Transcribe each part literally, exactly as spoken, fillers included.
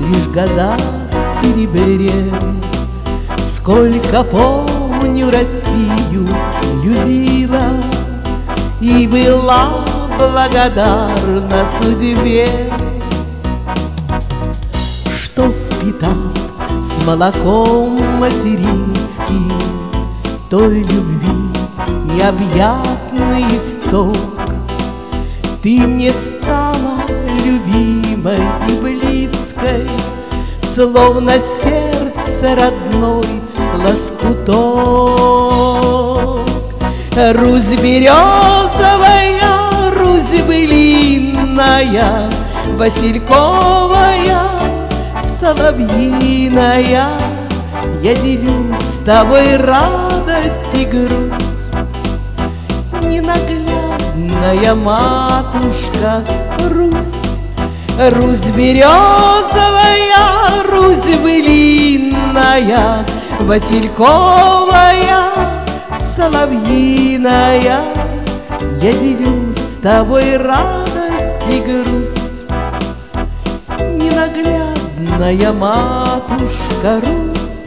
лишь года в серебре. Сколько помню, Россию любила и была благодарна судьбе, что впитав с молоком материнским той любви необъятный исток, ты мне стала любимой и близкой, словно сердце родной лоскуток. Русь березовая, Русь былинная, васильковая, соловьиная, я делю с тобой радость и грусть. Ненаглядная матушка Русь, Русь березовая, Русь былинная, васильковая, соловьиная, я делю с тобой радость и грусть. Ненаглядная матушка Русь.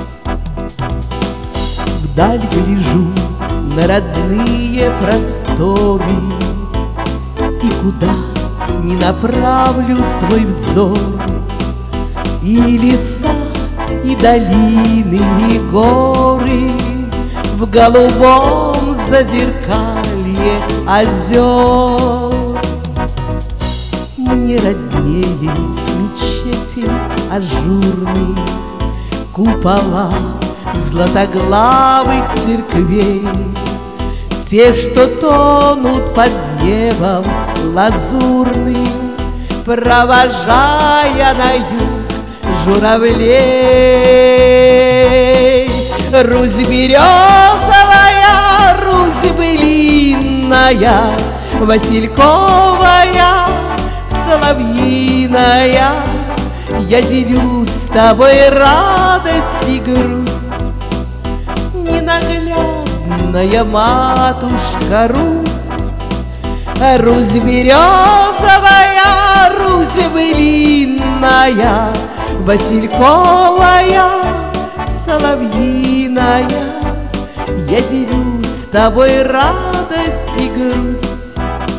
Вдаль гляжу на родные просторы, и куда не направлю свой взор, и леса, и долины, и горы в голубом зазеркалье озер. Мне роднее мечети ажурные, купола златоглавых церквей, те, что тонут под небом лазурным, провожая на юг журавлей. Русь березовая, Русь былинная, васильковая, соловьиная, я делю с тобой радость и грусть. Ненаглядная матушка Русь, Русь березовая, Русь былинная, васильковая, соловьиная, я делю с тобой радость и грусть.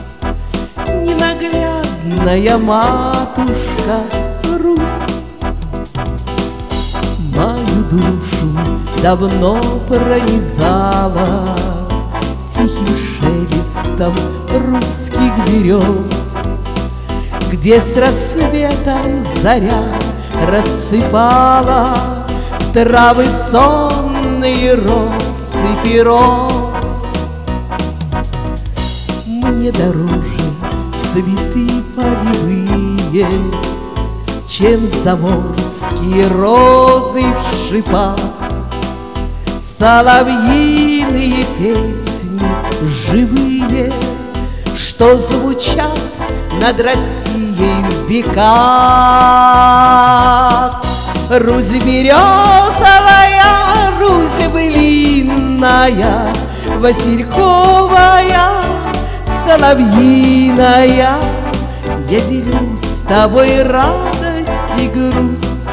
Ненаглядная матушка Русь. Мою душу давно пронизала тихим шелестом русских берез, где с рассветом заря рассыпала травы сонные россыпи роз. Мне дороже цветы полевые, чем заморские розы в шипах, соловьиные песни живые, что звучат над Россией в веках. Русь березовая, Русь былинная, васильковая, соловьиная, я делю с тобой радость и грусть.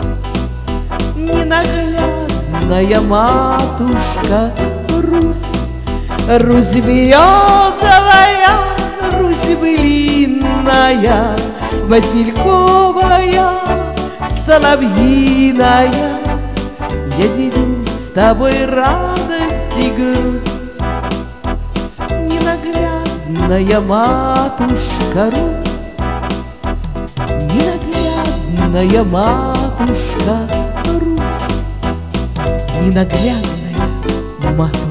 Ненаглядная матушка Русь, Русь березовая, Русь былинная, васильковая, соловьиная, я делю с тобой радость и грусть. Ненаглядная матушка Русь, ненаглядная матушка Русь, ненаглядная матушка.